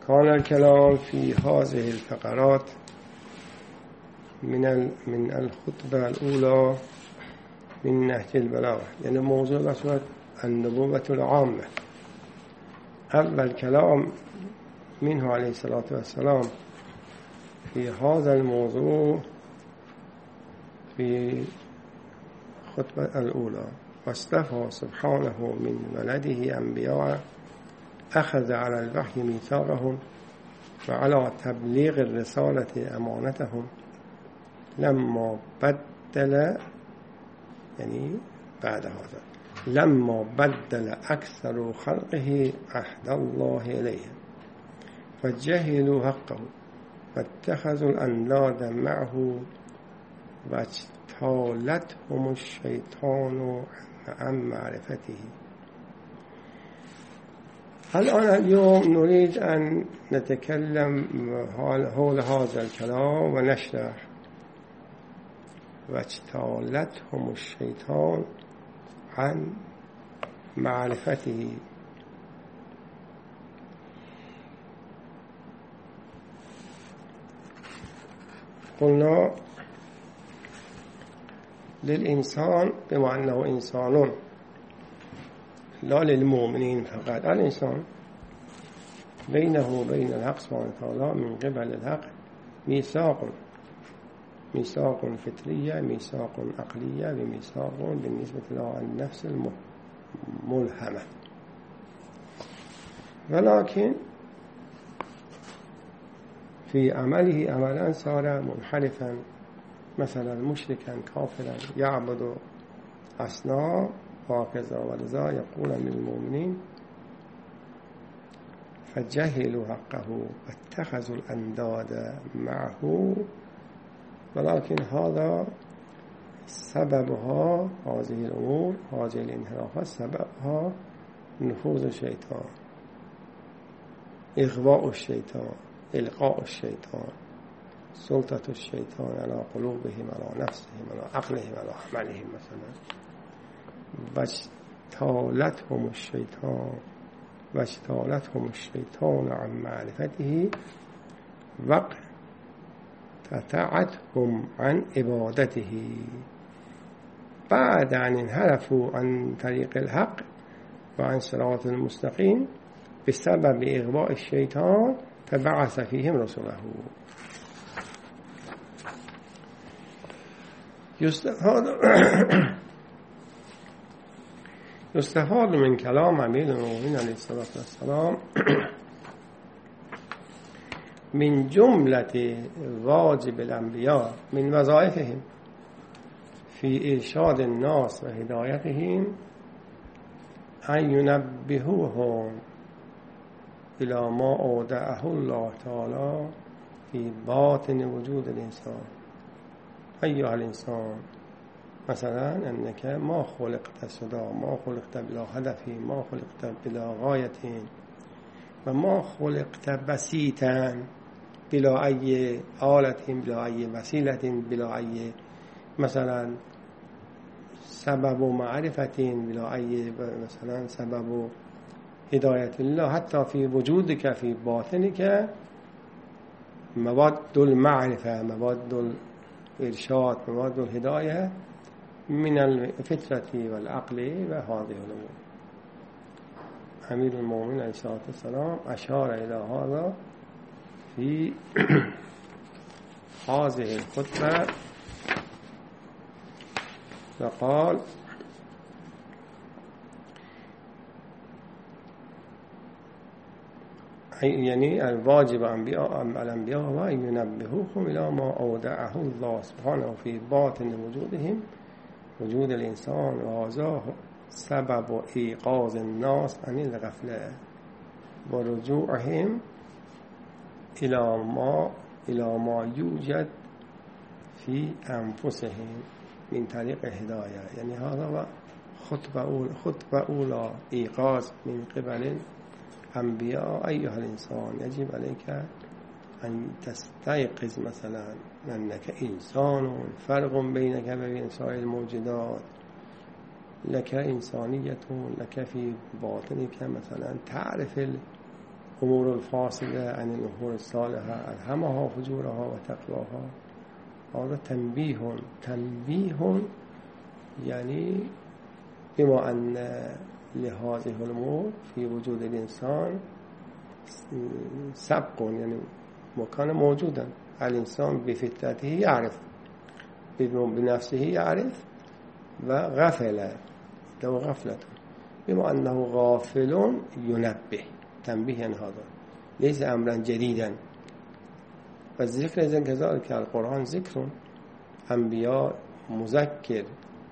كان الكلام في هذه الفقرات من الخطبة الأولى من نهج البلاغة، يعني موضوع بسوط النبوة العامة. أول كلام منه عليه الصلاة والسلام في هذا الموضوع في الخطبة الأولى: واصطفى سبحانه من ولده أنبياء أخذ على الوحي ميثاقهم وعلى تبليغ الرسالة أمانتهم لما بدل، يعني بعد هذا لما بدل أكثر خلقه عهد الله إليه فجهلوا حقه واتخذوا الأنداد معه واجتالتهم الشيطان عن معرفته. اليوم نريد أن نتكلم حول هذا الكلام ونشرح واجتالتهم الشيطان عن معرفته. قلنا للإنسان بما أنه إنسان، لا للمؤمنين فقط. الإنسان بينه وبين الحق سبحانه وتعالى من قبل الحق ميثاق فطرية، ميثاق عقلية، وميثاق بالنسبة إلى النفس الملهمة. ولكن في عمله عملا صار منحرفا، مثلا مشركا كافرا يعبد أصنام وكذا. ولذا يقول من المؤمنين فجهلوا حقه واتخذوا الأنداد معه. ولكن هذا سببها، هذه الأمور، هذه الانحرافات سببها نفوذ الشيطان، إغواء الشيطان، إلقاء الشيطان، سلطة الشيطان على قلوبهم، على نفسهم، على عقلهم، على عملهم. مثلا واجتالتهم الشيطان عن معرفته وقطعتهم عن عبادته. بعد أن انحرفوا عن طريق الحق وعن صراط المستقيم بسبب إغواء الشيطان فبعث فيهم رسوله. يستفاد من كلام أمير المؤمنين عليه الصلاة والسلام من جملة واجب الأنبياء من وظائفهم في إرشاد الناس وهدايتهم أن ينبهوهم إلى ما أودعه الله تعالى في باطن وجود الإنسان. أيها الإنسان، مثلا أنك ما خلقت سدى، ما خلقت بلا هدف، ما خلقت بلا غاية، وما خلقت بسيطا بلا أي آلة، بلا أي وسيلة، بلا أي مثلا سبب معرفة، بلا أي مثلا سبب هداية الله. حتى في وجودك في باطنك مواد المعرفة، مواد الإرشاد، مواد الهداية من الفطرة والعقل وهذه الأمور. أمير المؤمنين عليه الصلاة والسلام أشار إلى هذا في هذه الخطبة وقال: يعني الواجب الأنبياء وأن ينبهوهم إلى ما أودعه الله سبحانه في باطن وجودهم، وجود الإنسان، وهذا سبب إيقاظ الناس عن الغفلة ورجوعهم إلى ما يوجد في أنفسهم من طريق الهداية. يعني هذا خطبة أولى إيقاظ من قبل الأنبياء. أيها الإنسان، يجب عليك أن تستيقظ مثلا أنك إنسان، فرق بينك وبين سائر الموجودات، لك إنسانية، لك في باطنك مثلا تعرف امور الفاصله عن الامور الصالحه الهمها فجورها و تقواها. هذا تنبيه يعني بما ان لهذه الامور في وجود الانسان سبق، يعني مكان موجودا. الانسان بفطرته يعرف، بنفسه يعرف، وغفل لو غفلة، بما أنه غافل ينبه تنبيها. هذا ليس أمرا جديدا. والذكر إذن كذلك القرآن ذكر، أنبياء مذكر،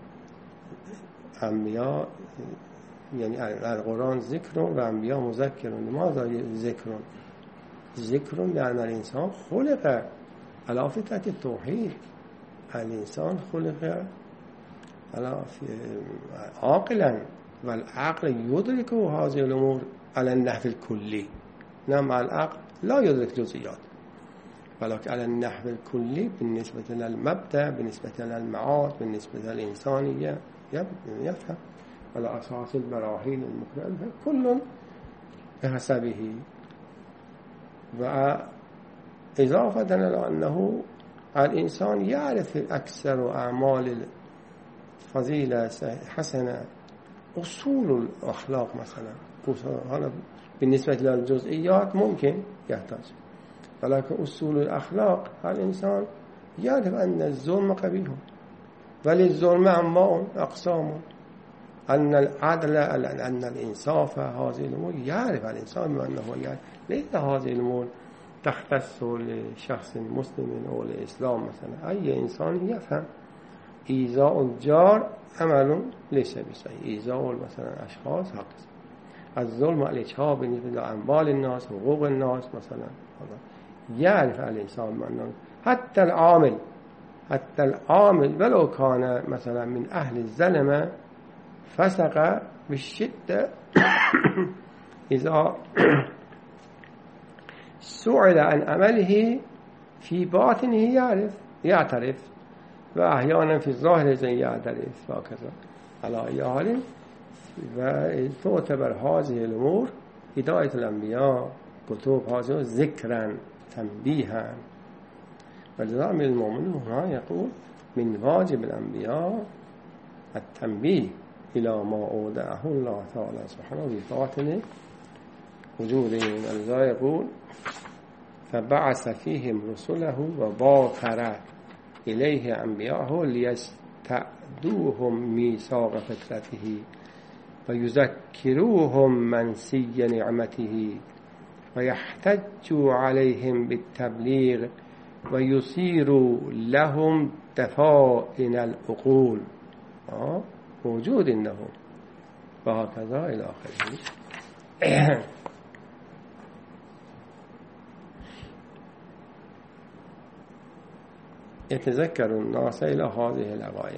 أنبياء يعني القرآن ذكر وأنبياء مذكر. لماذا ذكر؟ ذكر لأن الإنسان خلق على فطرة التوحيد. الإنسان خلق على عاقلا، والعقل يدرك هذه الأمور على النحو الكلي. نعم العقل لا يدرك جزئيات، ولكن على النحو الكلي بالنسبة للمبدأ، بالنسبة للمعاد، بالنسبة للإنسانية يفهم على أساس البراهين المختلفة كل بحسبه. وإضافة إلى أنه الإنسان يعرف أكثر أعمال الفضيلة حسنة، أصول الأخلاق مثلا. هذا بالنسبة للجزئيات ممكن يحتاج، ولكن أصول الأخلاق الإنسان يعرف أن الظلم قبيح، وللظلم أنواع أقسام، أن العدل، أن الإنصاف، هذه الأمور يعرف الإنسان بأنه يعرف. ليس هذه الأمور تختص لشخص مسلم أو الإسلام مثلا. أي إنسان يفهم إيذاء الجار عمل ليس بصحيح، إيذاء مثلا أشخاص حق. الظلم الإجحاف بالنسبة لأموال الناس، حقوق الناس مثلا، يعرف الإنسان بأنه حتى العامل ولو كان مثلا من أهل الظلمة فسق بالشدة إذا سئل عن عمله في باطنه يعترف، وأحيانا في الظاهر يعترف وكذا. على أي حال، وتعتبر هذه الأمور هداية الأنبياء كتب هذه ذكرا تنبيها. ولذا من المؤمن هنا يقول من واجب الأنبياء التنبيه إلى ما أودعه الله تعالى سبحانه بباطن وجودهم. ولذا يقول فبعث فيهم رسله وباطر إليه أنبياءه ليستعدوهم ميثاق فطرته ويذكروهم منسي نعمته ويحتجوا عليهم بالتبليغ ويصيروا لهم دفائن العقول. موجود إنه، وهكذا إلى آخره. يتذكر الناس إلى هذه الحقائق.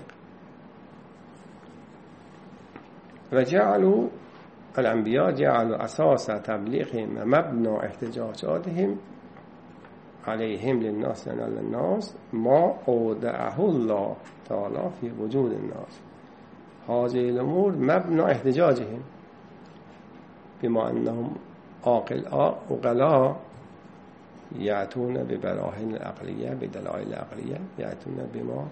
وجعلوا الأنبياء جعلوا أساس تبليغهم ومبنى احتجاجاتهم عليهم للناس للناس ما أودعه الله تعالى في وجود الناس. هذه الأمور مبنى احتجاجهم، بما أنهم عقلاء يأتون ببراهين العقلية، بدلائل العقلية، يأتون بما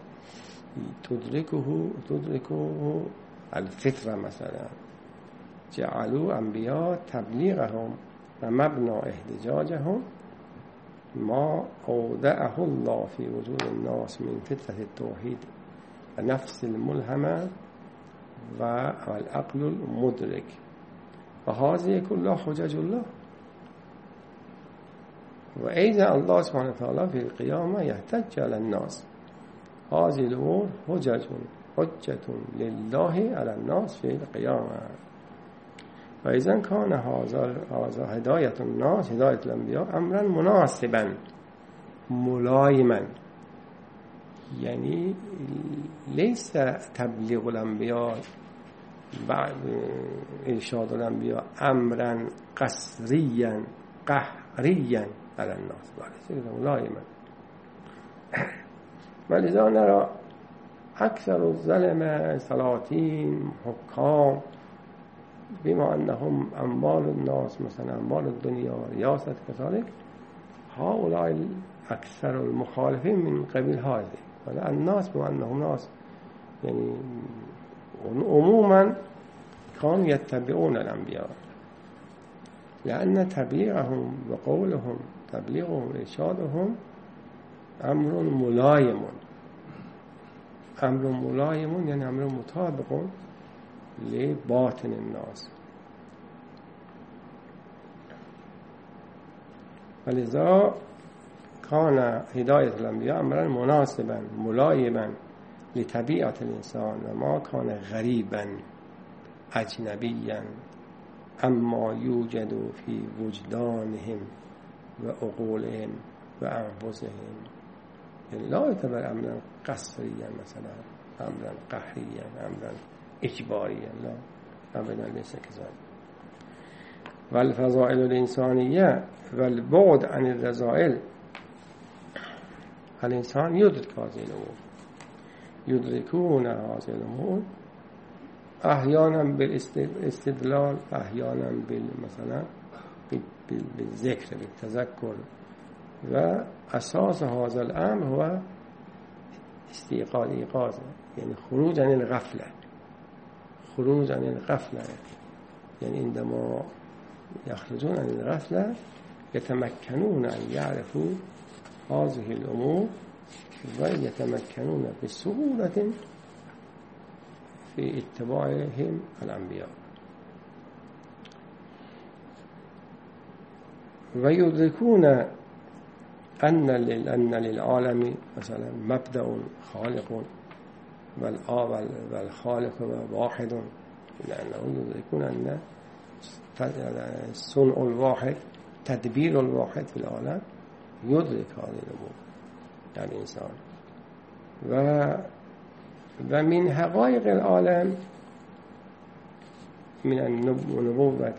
تدركه الفطرة مثلا. جعلوا أنبياء تبليغهم ومبنى احتجاجهم ما أودعه الله في وجود الناس من فطرة التوحيد ونفس الملهمة والعقل المدرك. وهذه كلها حجج الله. وأيضا الله سبحانه وتعالى في القيامة يحتج على الناس. هذه الأمور حجة لله على الناس في القيامة. وإذا كان هذا هداية الناس، هداية الأنبياء، أمرا مناسبا ملائما، يعني ليس تبليغ الأنبياء بعد إرشاد الأنبياء أمرا قسريا قهريا على الناس، بل ملائما. ولذا نرى أكثر الظلمة سلاطين حكام بما أنهم أموال الناس مثلا أموال الدنيا ورياسة كذلك هؤلاء أكثر المخالفين من قبيل هذه. ولا الناس بما أنهم ناس يعني عموما كانوا يتبعون الأنبياء، لأن تبليغهم وقولهم تبليغهم وإرشادهم أمر ملايم. أمر ملايم يعني أمر مطابق لباطن الناس. ولذا كان هداية الأنبياء أمرا مناسبا ملائما لطبيعة الإنسان، وما كان غريبا أجنبيا أما يوجد في وجدانهم وعقولهم وأنفسهم. يعني لا يعتبر أمرا قصريا مثلا، أمرا قهريا، أمرا إجباريا، لا أبدا ليس كذلك. والفضائل الإنسانية والبعد عن الرذائل، الإنسان يدرك هذه الأمور، يدركون هذه الأمور أحيانا بالاستدلال، أحيانا مثلا بالذكر بالتذكر. وأساس هذا الأمر هو استيقاظ إيقاظ، يعني خروج عن الغفلة. خروج عن الغفلة يعني عندما يخرجون عن الغفلة يتمكنون أن يعرفوا هذه الأمور ويتمكنون بسهولة في اتباعهم الأنبياء. ويدركون أن للعالم مثلا مبدأ خالق والخالق واحد، لأنه يدركون أن صنع الواحد تدبير الواحد في العالم يدرك هذه الأمور الإنسان. ومن حقائق العالم من النبوة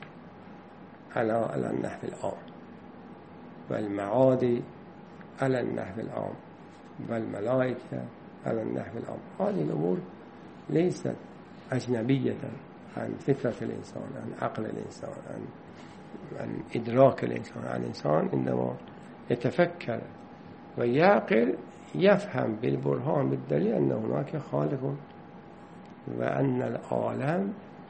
على النحو العام، والمعاد على النحو العام، والملائكة على النحو العام. هذه الأمور ليست أجنبية عن فطرة الإنسان، عن عقل الإنسان، عن إدراك الإنسان. الإنسان عندما يتفكر ويعقل يفهم بالبرهان بالدليل أن هناك خالق، وأن العالم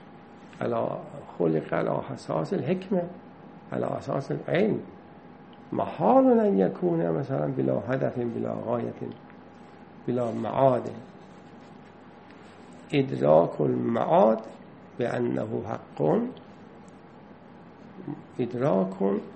خلق على أساس الحكمة، على أساس العلم. محال أن يكون مثلا بلا هدف، بلا غاية، بلا معاد. إدراك المعاد بأنه حق إدراك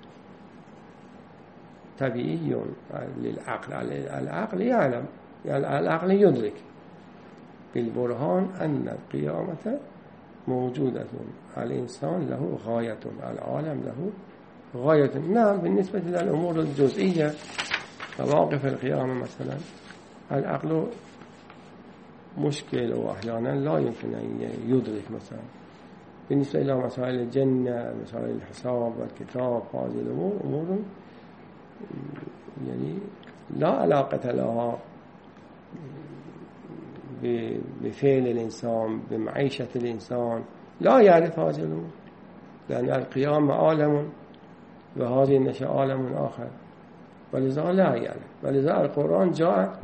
طبيعي للعقل. العقل يعلم، العقل يدرك بالبرهان أن القيامة موجودة، الإنسان له غاية، العالم له غاية. نعم بالنسبة للأمور الجزئية مواقف القيامة مثلا العقل مشكل وأحيانا لا يمكن أن يدرك. مثلا بالنسبة إلى مسائل الجنة، مسائل الحساب والكتاب، هذه الأمور أمور يعني لا علاقة لها بفعل الإنسان، بمعيشة الإنسان، لا يعرف هذه الأمور، لأن القيامة عالم وهذه النشأة عالم آخر، ولذا لا يعرف. ولذا القرآن جاء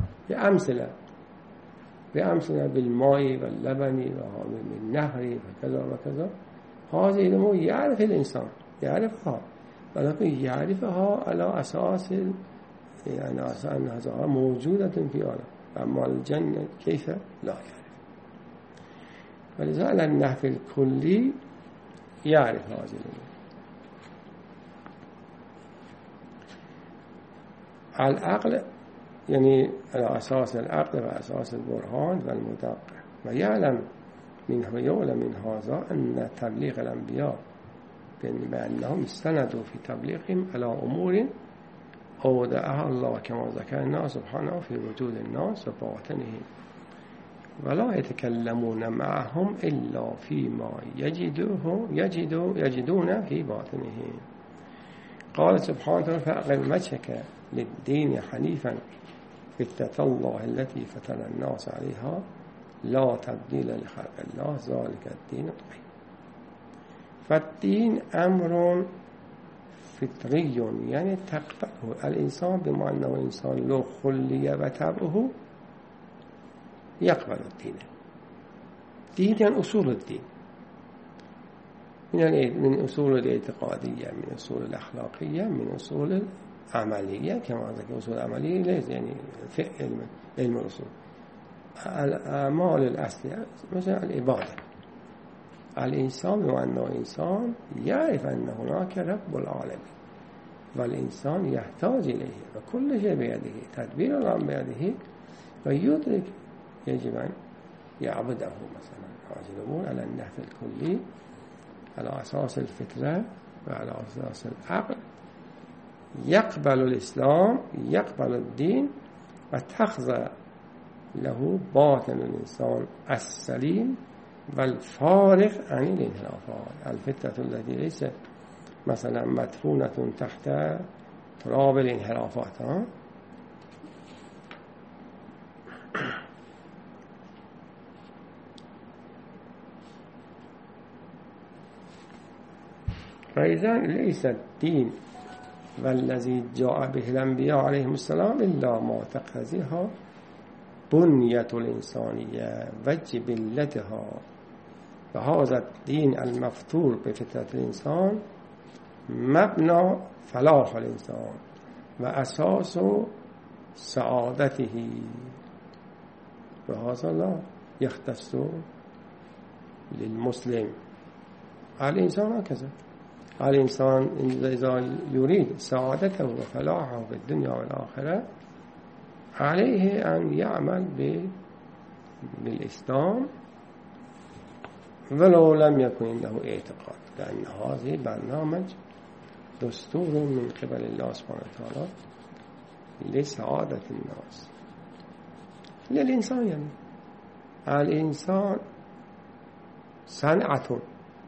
بأمثلة بالماء واللبن والنهر وكذا وكذا. هذه الأمور يعرف الإنسان، يعرفها، ولكن يعرفها على أساس يعني أنها موجودة في العالم. أما الجنة كيف لا يعرف. ولذا على النحو الكلي يعرف هذه الأمور. العقل يعني على أساس العقل وأساس البرهان والمدقق، ويعلم من هذا أن تبليغ الأنبياء بأنهم استندوا في تبليغهم على أمور أودعها الله كما ذكرنا سبحانه في وجود الناس وباطنهم، ولا يتكلمون معهم إلا فيما يجدون في باطنهم. قال سبحانه فأقم وجهك للدين حنيفا فطرة الله التي فطر الناس عليها لا تبديل لخلق الله ذلك الدين القيم. فالدين أمر فطري يعني تقبله الإنسان بما أنه إنسان لو خلي وتبعه يقبل الدين. دين يعني أصول الدين، من أصول الاعتقادية، من أصول الأخلاقية، من أصول العملية. كما ذكر أصول العملية ليس يعني علم الأصول. الأعمال الأصلية مثلا العبادة. الإنسان بما أنه إنسان يعرف أن هناك رب العالمين والإنسان يحتاج إليه وكل شيء بيده، تدبير الله بيده، ويدرك يجب أن يعبده. مثلا هذه الأمور على النحو الكلي، على أساس الفطرة وعلى أساس العقل، يقبل الإسلام، يقبل الدين، وتخضع له باطن الإنسان السليم والفارغ عن الانحرافات. الفترة التي ليست مثلا مدفونة تحت تراب الانحرافات. فإذا ليس الدين والذي جاء به الأنبياء عليهم السلام إلا ما تقتضيها بنية الإنسانية وجبلتها. فهذا الدين المفتور بفطرة الإنسان مبنى فلاح الإنسان وأساس سعادته، وهذا لا يختص للمسلم. الإنسان هكذا، الإنسان إذا يريد سعادته وفلاحه في الدنيا والآخرة عليه أن يعمل بالإسلام ولو لم يكن عنده اعتقاد، لأن هذا برنامج دستور من قبل الله سبحانه وتعالى لسعادة الناس، للإنسان. يعني الإنسان صنعة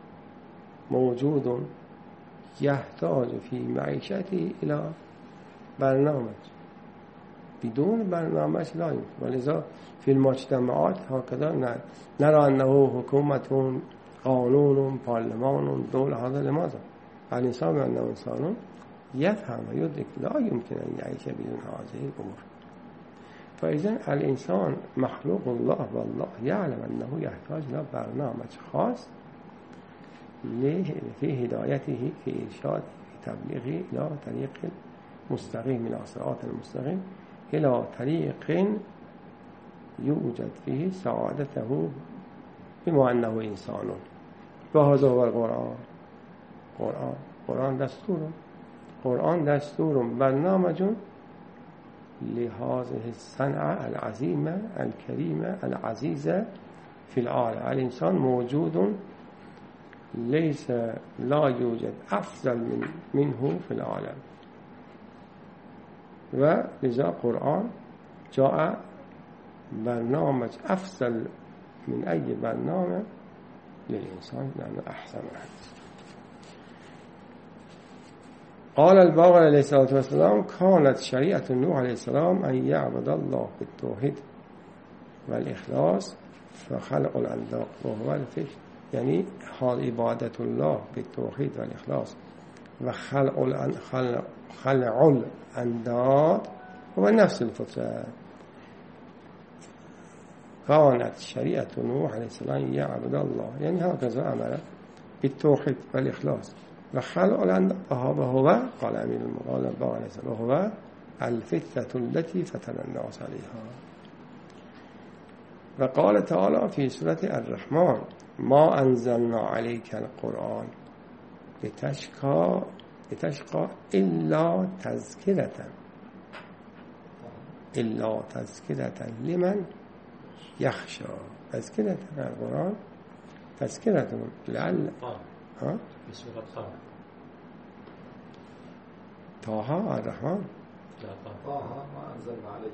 موجود يحتاج في معيشته إلى برنامج، بدون برنامج لا يمكن. ولذا في المجتمعات هكذا نرى أنه حكومة، قانون، برلمان، دولة. هذا لماذا؟ الإنسان أنه إنسان يفهم ويدرك لا يمكن أن يعيش بدون هذه الأمور. فإذا الإنسان مخلوق الله، والله يعلم أنه يحتاج إلى برنامج خاص في هدايته، في إرشاده، في تبليغه إلى طريق مستقيم، إلى صراط المستقيم، إلى طريق يوجد فيه سعادته بما أنه إنسان. وهذا هو القرآن. قرآن دستور برنامج لهذه الصنعة العظيمة الكريمة العزيزة في العالم. الإنسان موجود ليس لا يوجد أفضل منه في العالم، ولذا القرآن جاء برنامج أفضل من أي برنامج للإنسان، لأنه أحسن. قال الباقر عليه الصلاة والسلام: كانت شريعة نوح عليه السلام أن يعبد الله بالتوحيد والإخلاص فخلق الأنداد وهو الفكر. يعني حال عبادة الله بالتوحيد والإخلاص وخلق الأنداد هو نفس الفطرة. كانت شريعة نوح عليه السلام يعبد الله، يعني هكذا أمر بالتوحيد والإخلاص وخلق الأنداد، وهو قال أمير المؤمنين عليه السلام وهو الفترة التي فتن الناس عليها. وقال تعالى في سورة الرحمن: ما أنزلنا عليك القرآن لتشقى إلا تذكرة لمن يخشى. تذكرة القرآن تذكرة لعل في سورة طه الرحمن. طه ما أنزلنا عليك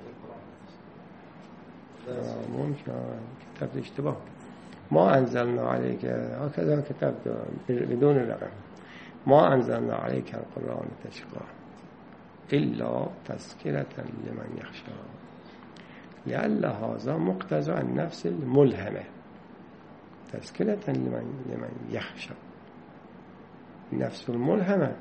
القرآن. ممكن كتبت اشتباه. ما أنزلنا عليك، هكذا كتبت بدون الرقم. ما أنزلنا عليك القرآن لتشقى إلا تذكرة لمن يخشى، لأن هذا مقتضى النفس الملهمة. تذكرة لمن يخشى، نفس الملهمة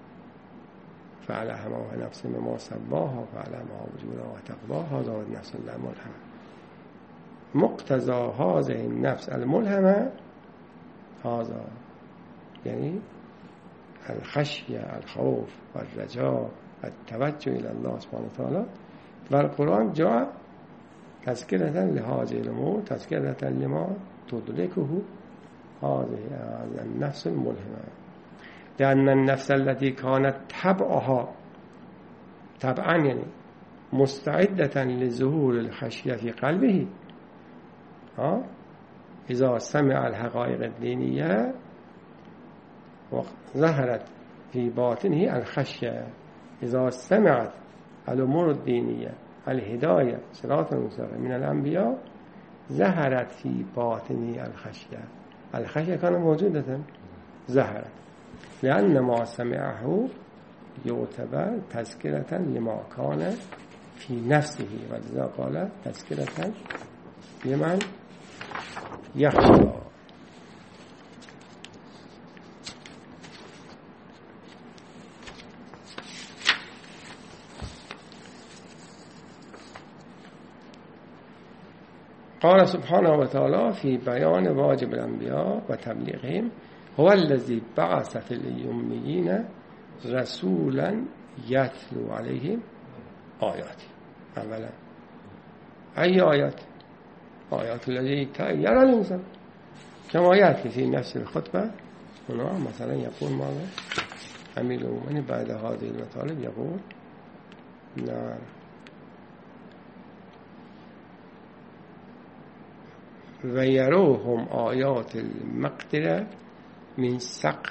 فألهمها نفس ما سواها فألهمها وجودها وتقواها هذا نفس الملهمة. مقتضى هذه النفس الملهمة هذا يعني الخشية الخوف والرجاء التوجه إلى الله سبحانه وتعالى. والقرآن جاء تذكرة لهذه الأمور تذكرة لما تدركه هذه النفس الملهمة، لأن النفس التي كانت تبعا يعني مستعدة لظهور الخشية في قلبه إذا سمع الحقائق الدينية وظهرت في باطنه الخشية، إذا سمعت الأمور الدينية الهداية صراط المستقيم من الأنبياء ظهرت في باطنه الخشية. الخشية كانت موجودة ظهرت، لأن ما سمعه يعتبر تذكرة لما كان في نفسه، ولذا قال تذكرة لمن يخشى. قال سبحانه وتعالى في بيان واجب الأنبياء وتبليغهم هو الذي بعث في الأميين رسولا يتلو عليهم آياته. أولا أي آيات؟ آيات الذي تأيّر الإنسان كما يأتي في نفس الخطبة هنا مثلا يقول ماذا؟ أمير المؤمنين بعد هذه المطالب يقول نعم ويروهم آيات المقدرة من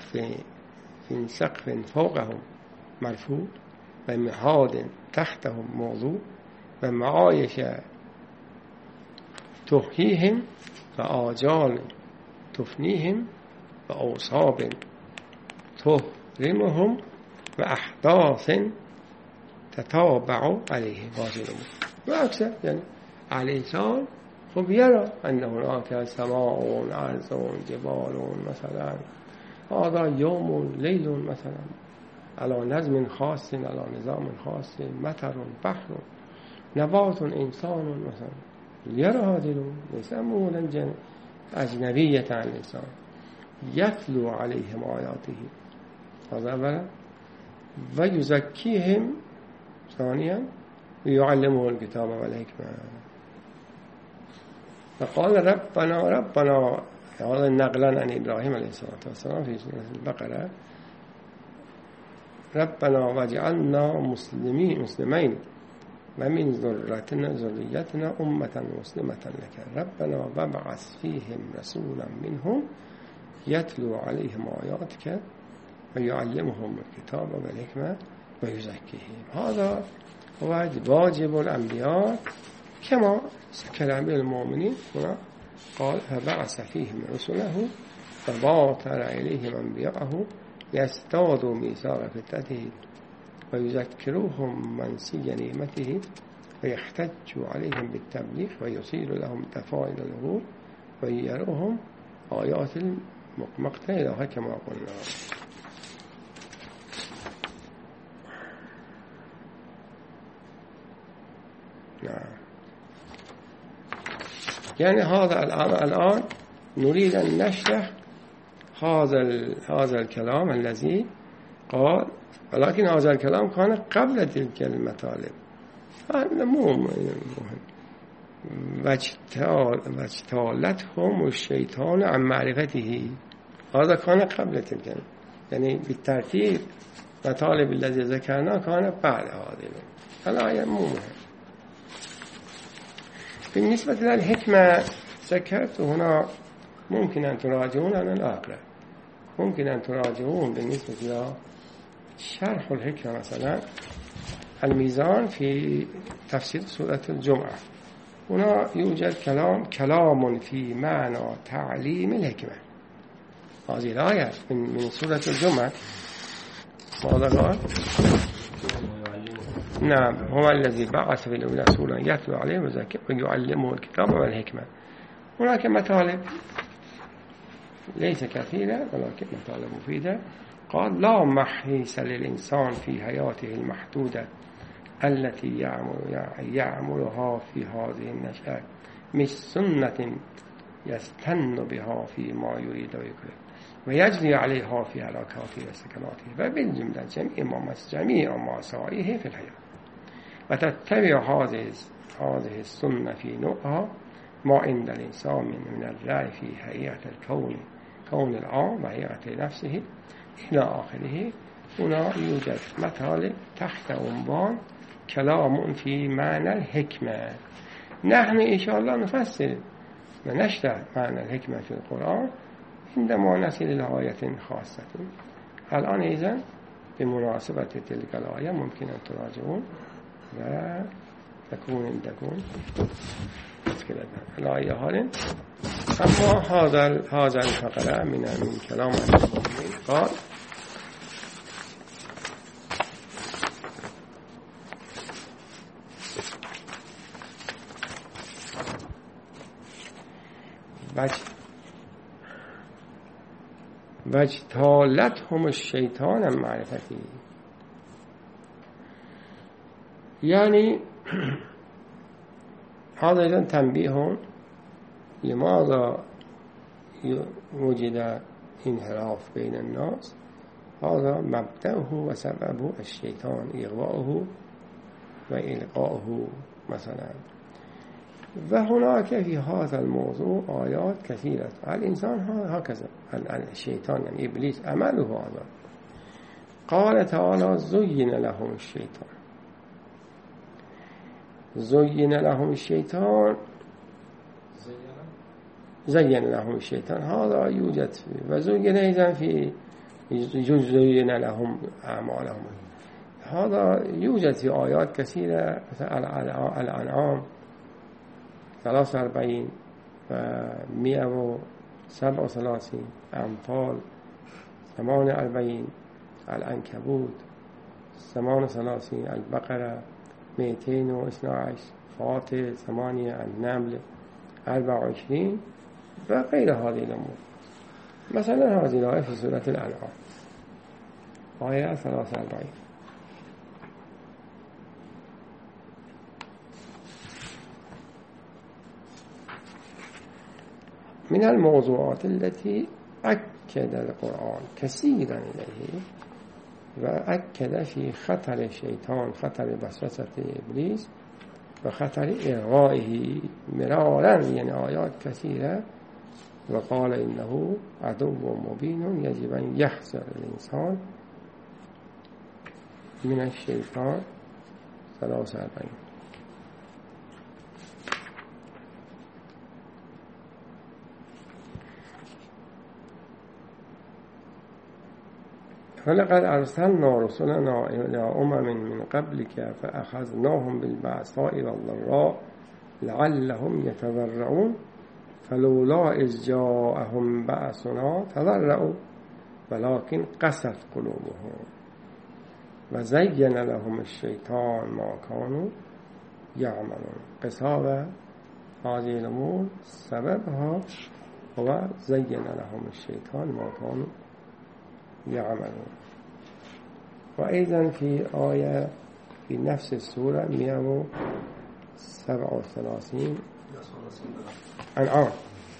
سقف فوقهم مرفوع ومهاد تحتهم موضوع ومعايش تحييهم وآجال تفنيهم وأوصاب تهرمهم وأحداث تتابع عليه باطلهم. وأكثر يعني الإنسان خب يرى أن هناك سماء أرض جبال مثلا هذا يوم ليل مثلا على نظم خاص على نظام خاص مطر بحر نبات إنسان مثلا يرى هذه الأمور ليس أمورا أجنبية عن الإنسان يتلو عليهم آياته هذا أولا ويزكيهم ثانيا ويعلمه الكتاب والحكمة. فقال ربنا هذا نقلا عن إبراهيم عليه الصلاة والسلام في سورة البقرة ربنا واجعلنا مسلمين ومن ذريتنا أمة مسلمة لك ربنا وابعث فيهم رسولا منهم يتلو عليهم آياتك ويعلمهم الكتاب والحكمة ويزكيهم. هذا هو واجب الأنبياء كما كلام المؤمنين هنا قال فبعث فيهم رسله فبعثر إليهم أنبياءه يستودوا ميثاق فتنته ويذكروهم منسي نعمته ويحتج عليهم بالتبليغ ويصير لهم دفائل الأمور ويروهم آيات المقتنعة كما قلنا. نعم يعني هذا الآن نريد أن نشرح هذا الكلام الذي قال ولكن هذا الكلام كان قبل تلك المطالب هذا مهم واجتالتهم الشيطان عن معرفته هذا كان قبل تلك يعني بالترتيب مطالب الذي ذكرنا كان بعد هذه الآية مهم. بالنسبة للحكمة ذكرت هنا ممكن أن تراجعون عن الآخرة ممكن أن تراجعون بالنسبة إلى شرح الحكمة مثلا الميزان في تفسير سورة الجمعة هنا يوجد كلام في معنى تعليم الحكمة. هذه الآية من سورة الجمعة ماذا قال؟ نعم هو الذي بعث في الأولى رسولا يتلو عليهم ويعلمه الكتاب والحكمة. هناك مطالب ليس كثيرة ولكن مطالب مفيدة. قال لا محيص للإنسان في حياته المحدودة التي يعملها في هذه النشأة مش سنة يستن بها فيما يريد ويكره ويجري عليها في حركاته وسكناته وبالجملة جميع مسائه في الحياة، وتتبع هذه السنة في نوعها ما عند الإنسان من الرأي في حقيقة كون العام وحقيقة نفسه إلى آخره. هنا يوجد مثال تحت عنوان كلام في معنى الحكمة. نحن إن شاء الله نفسر ونشرح معنى الحكمة في القرآن عندما نصل إلى آية خاصة. الآن إذن بمناسبة تلك الآية ممكن أن تراجعون وتكون عندكم مشكلة الآية هذه. أما هذا الفقرة من كلام المؤمنين قال واجتالتهم الشيطان عن معرفته، يعني هذا إذن تنبيه لماذا وجد انحراف بين الناس. هذا مبدأه وسببه الشيطان، إغواؤه وإلقاؤه مثلا. وهناك في هذا الموضوع آيات كثيرة. الإنسان هكذا، الشيطان يعني إبليس عمله هذا. قال تعالى زين لهم الشيطان، زين لهم الشيطان، زين لهم الشيطان هذا يوجد وزين إذن في زين لهم أعمالهم. هذا يوجد في آيات كثيرة مثل الأنعام 43 و 137، أنفال 48، العنكبوت 38، البقرة 212، فاطر 8، النمل 24 وغير هذه الأمور. مثلا هذه الآية في سورة الأنعام آية 43 من الموضوعات التي أكد القرآن كثيرا إليه وأكد في خطر الشيطان، خطر وسوسة إبليس وخطر إغوائه مرارا، يعني آيات كثيرة. وقال إنه عدو مبين يجب أن يحذر الإنسان من الشيطان 43. ولقد أرسلنا رسلنا إلى من قبلك فأخذناهم بالبأساء والضراء لعلهم يتضرعون فلولا إذ جاءهم بأسنا تضرعوا ولكن قست قلوبهم وزين لهم الشيطان ما كانوا يعملون. قصة هذه الأمور سببها هو زين لهم الشيطان ما كانوا يعملون. وأيضا في آية في نفس السورة 137 الأنعام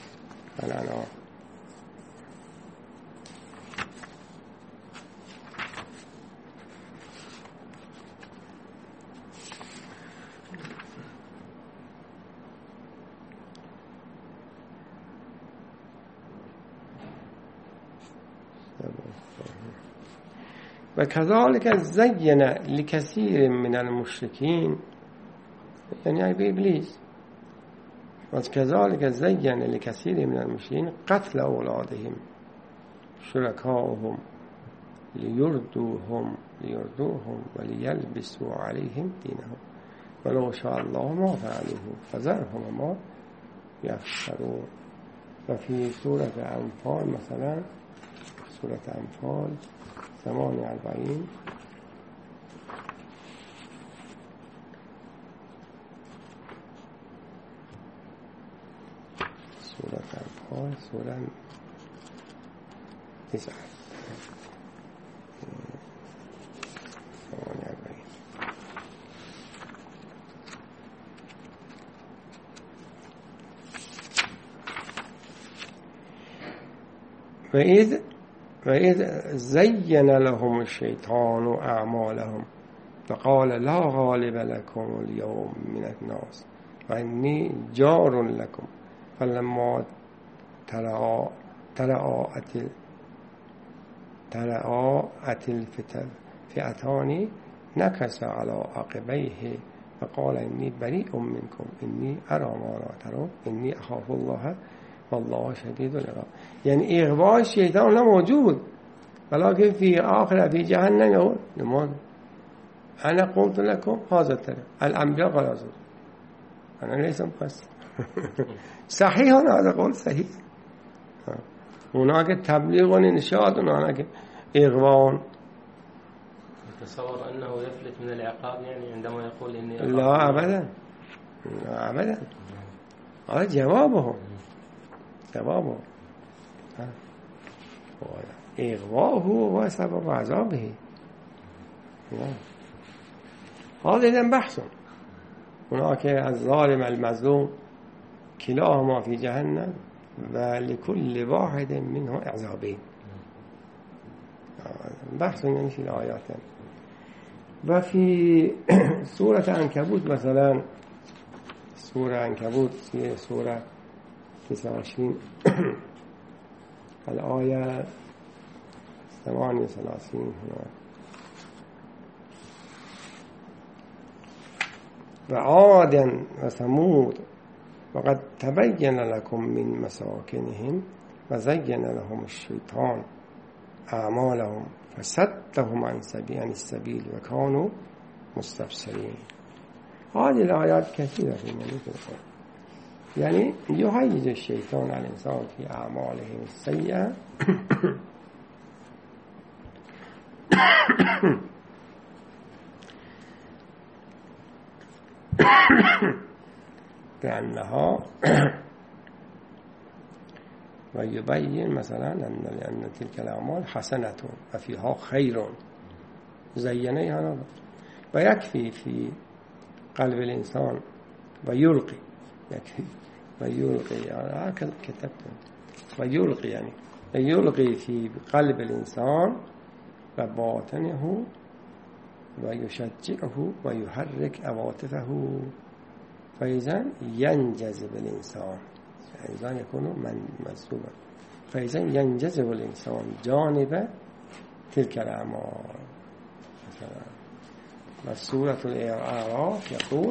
وكذلك زين لكثير من المشركين، يعني بإبليس، وكذلك زين لكثير من المشركين قتل أولادهم شركاؤهم ليردوهم وليلبسوا عليهم دينهم ولو شاء الله ما فعلوه فذرهم ما يفترون. وفي سورة أنفال مثلا، سورة أنفال 48 سورة أنفال سورة 9 وإذ زين لهم الشيطان أعمالهم فقال لا غالب لكم اليوم من الناس وإني جار لكم فلما تراءت الفئتان نكس على عقبيه فقال إني بريء منكم إني أرى ما لا ترون إني أخاف الله والله شديد العقاب. يعني إغواء الشيطان لا موجود، ولكن في آخر في جهنم يقول لماذا أنا قلت لكم هذا الطريق. الأنبياء قالوا أنا ليس مقصر. صحيح هذا قول صحيح. هناك تبليغ وإنشاد وهناك إغواء. تصور أنه يفلت من العقاب يعني عندما يقول إني لا أبدا، لا أبدا. هذا جوابه إغواءه هو سبب عذابه. هذا إذن بحث. هناك الظالم المظلوم كلاهما في جهنم ولكل واحد منه عذابين. بحث يعني في الآيات. وفي سورة عنكبوت مثلا، سورة عنكبوت سورة 29 الآية 38 هنا وعاد وثمود وقد تبين لكم من مساكنهم وزين لهم الشيطان أعمالهم فصدهم عن السبيل وكانوا مستبصرين. هذه الآيات كثيرة في القرآن. يعني يهيج الشيطان على الإنسان في أعماله السيئة بأنها ويبين مثلا أن تلك الأعمال حسنة وفيها خير زينيها هذا ويكفي في قلب الإنسان ويلقي يكفي ويلقي يعني هكذا كتبت ويلقي يعني يلقي في قلب الإنسان وباطنه ويشجعه ويحرك عواطفه فإذا ينجذب الإنسان يكون مجذوبا فإذا ينجذب الإنسان جانب تلك الأعمال. مثلا سورة الأعراف يقول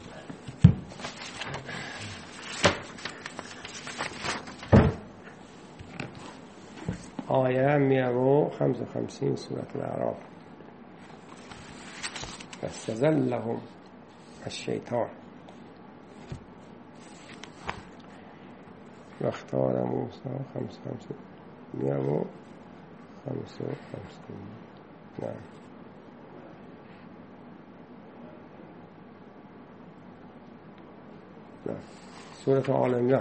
آية 155 سورة الأعراف فاستزلهم الشيطان واختار موسى 155 نعم. سورة آل عمران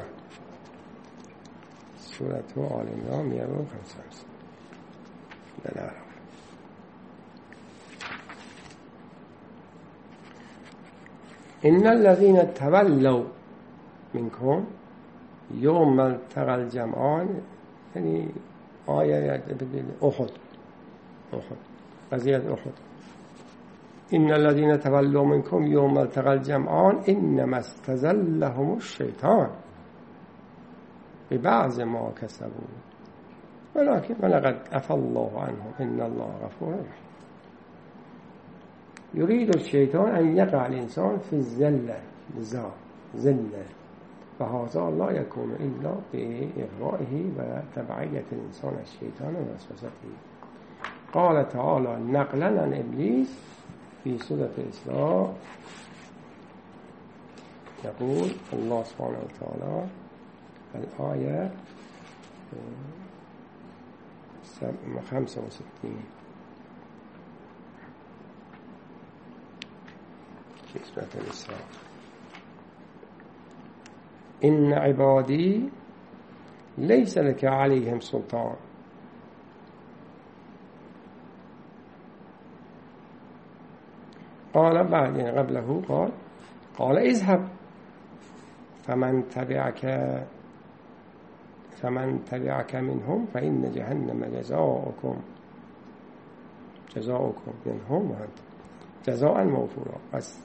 سورة آل عمران 155 بالأعراف. إن الذين تولوا منكم يوم التقى الجمعان يعني آية أحد قضية أحد. إن الذين تولوا منكم يوم التقى الجمعان إنما استزلهم الشيطان ببعض ما كسبوا ولقد عفى الله عنهم إن الله غفور رحيم. يريد الشيطان أن يقع الإنسان في الزلة زلة فهذا لا يكون إلا بإغوائه وتبعية الإنسان الشيطان ووسوسته. قال تعالى نقلا عن إبليس في سورة الإسراء يقول الله سبحانه وتعالى الآية 65 في سورة الإسراء إن عبادي ليس لك عليهم سلطان قال بعد يعني قبله قال اذهب فمن تبعك منهم فإن جهنم جزاؤكم منهم وأنت جزاء موفورا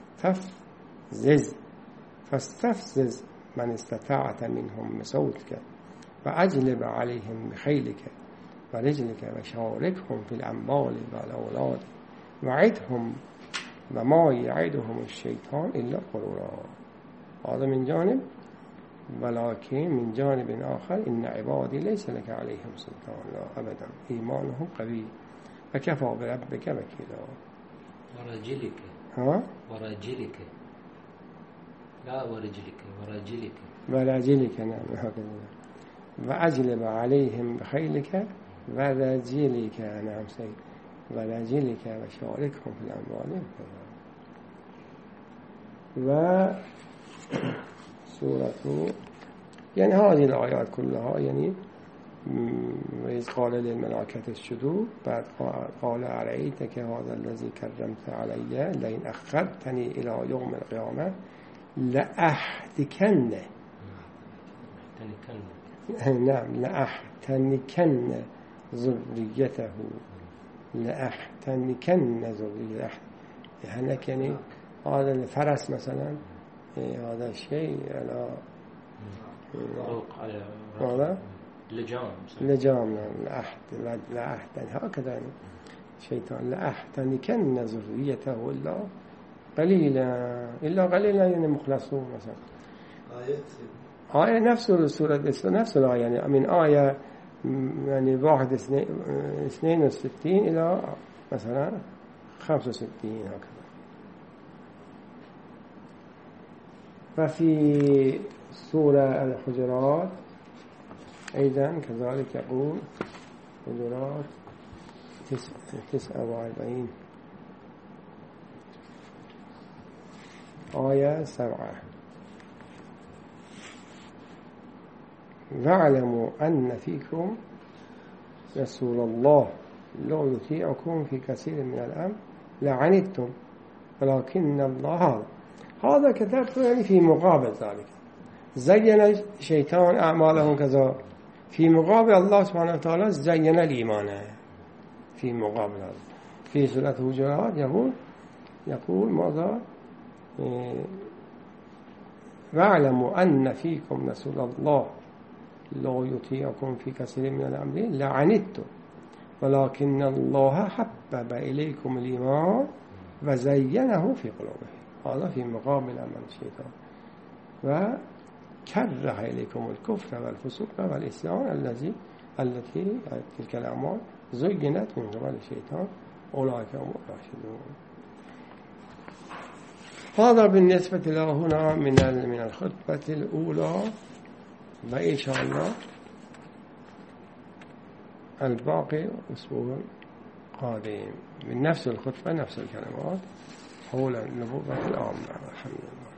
فاستفزز من استطعت منهم بصوتك وأجلب عليهم بخيلك ورجلك وشاركهم في الأموال والأولاد وعدهم وما يعدهم الشيطان إلا غرورا. هذا من جانب، ولكن من جانب آخر إن عبادي ليس لك عليهم سلطان لا أبدا إيمانهم قوي وكفى بربك وكيلا. ورجلك ورجلك لا ورجلك ورجلك نعم هكذا. وأجلب عليهم بخيلك ورجلك نعم سيد ورجلك وشاركهم في الأموال سورة يعني هذه الآيات كلها يعني وإذ قال للملائكة اسجدوا بعد قال أرأيتك هذا الذي كرمت علي لئن أخرتني إلى يوم القيامة لأحتكن نعم لأحتنكن ذريته يعني هذا الفرس مثلا هذا الشيء على هذا لجام لأحتن هكذا الشيطان لأحتنكن ذريته إلا قليلا يعني مخلصون مثلا آية نفس السورة نفس الآية يعني من آية يعني 62 إلى مثلا 65 هكذا. ففي سورة الحجرات أيضا كذلك يقول حجرات 49 آية 7 واعلموا أن فيكم رسول الله لو يطيعكم في كثير من الأمر لعنتم ولكن الله هذا كتبته يعني في مقابل ذلك زين الشيطان أعمالهم كذا في مقابل الله سبحانه وتعالى زين الإيمان في مقابل هذا. في سورة الحجرات يقول ماذا واعلموا أن فيكم رسول الله لو يطيعكم في كثير من الأمر لعنتم ولكن الله حبب إليكم الإيمان وزينه في قلوبكم. هذا في مقابل عمل الشيطان. وكره إليكم الكفر والفسوق والإسيان التي تلك الأعمال زينت من قبل الشيطان أولئك هم الراشدون. هذا بالنسبة له هنا من الخطبة الأولى، وإن شاء الله الباقي أسبوع قادم من نفس الخطبة نفس الكلمات حول النبوة العامة. الحمد لله.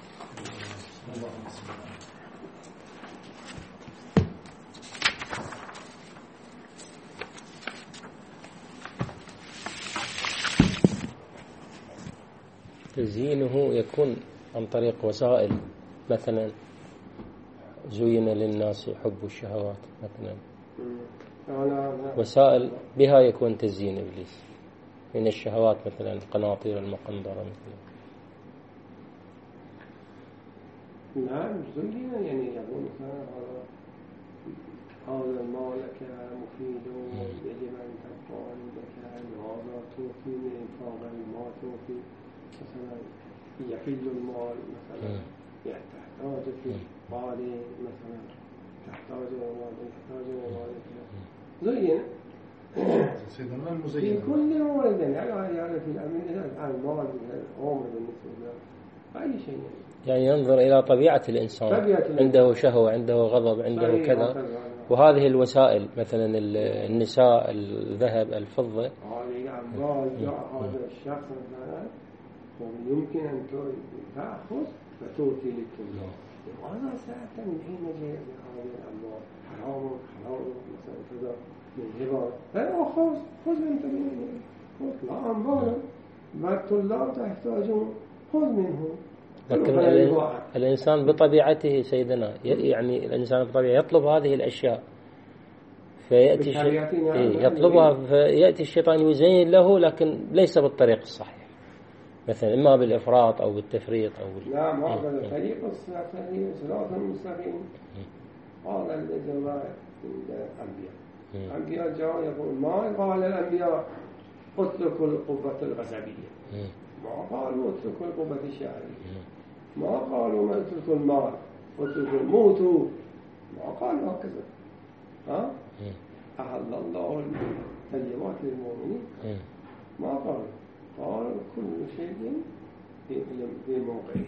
تزيينه يكون عن طريق وسائل، مثلا زين للناس حب الشهوات مثلا، وسائل بها يكون تزيين إبليس من الشهوات مثلا قناطير المقنطرة مثلا. نعم زين يعني يقول مثلا هذا المال لك مفيد يجب أن تبقى عندك هذا توفي من إنفاق المال توفي مثلا يحل المال مثلا يعني تحتاج في قاضي مثلا تحتاج زين سيدنا المزين في كل مورد يعني في المال الأمر بالنسبة أي شيء يعني ينظر إلى طبيعة الإنسان، عنده شهوة عنده غضب عنده كذا، وهذه الوسائل مثلا النساء الذهب الفضة هذا الشخص مثلا يمكن أن تأخذ وتؤتي للطلاب وهذا ساعة من حين جاء هذه الأموال حرام مثلا كذا من هبار خذ أنت لا أموال والطلاب تحتاجون خذ منه. لكن الإنسان بطبيعته سيدنا يعني الإنسان بطبيعته يطلب هذه الأشياء فيأتي يطلبها فيأتي الشيطان يزين له لكن ليس بالطريق الصحيح مثلا إما بالإفراط أو بالتفريط أو لا ما هذا الطريق الصحيح صراط المستقيم. قال الجماعة الأنبياء جاءوا يقول ما قال الأنبياء اتركوا القوة الغضبية ما قالوا اتركوا القوة الشهرية ما قالوا ما اتركوا المال اتركوا موتوا ما قالوا هكذا. أحل الله الطيبات للمؤمنين ما قالوا كل شيء في موقعه.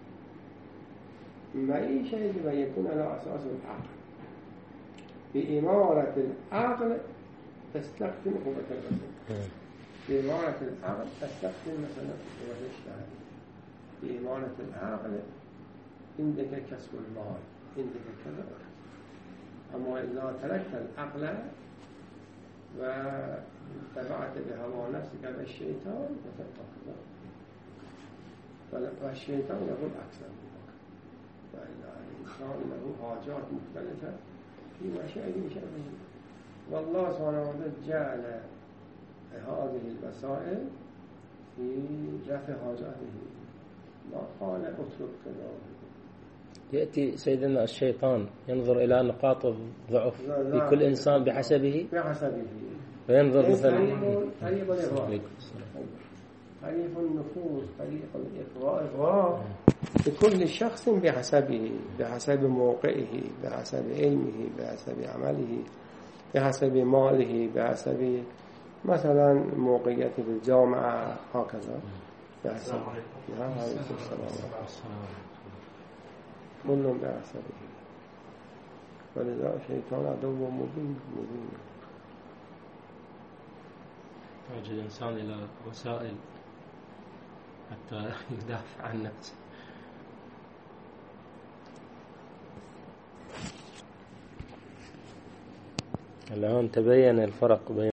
ما أي شيء يكون على أساس العقل. بإمارة العقل تستخدم قوة الغضب. بإمارة العقل تستخدم مثلا قوة الشهادة. بإمارة العقل عندك كسب المال عندك كذا. أما إذا تركت العقل واتبعت بهوى نفسك بالشيطان فتتقضى. والشيطان يقول أكثر منك. الإنسان له حاجات مختلفة في مشاعر شأنه. والله سبحانه وتعالى جعل هذه الوسائل في رفع حاجاته. ما قال اترك كذا. يأتي سيدنا الشيطان ينظر إلى نقاط الضعف في كل إنسان بحسبه فينظر مثلا طريق النفوذ طريق الإقراء لكل شخص بحسب موقعه بحسب علمه بحسب عمله بحسب ماله بحسب مثلا موقعيته في الجامعة هكذا بحسب كل بحسبه. ولذا الشيطان عدو مبين. يحتاج الإنسان إلى وسائل حتى يدافع عن نفسه. الآن تبين الفرق بين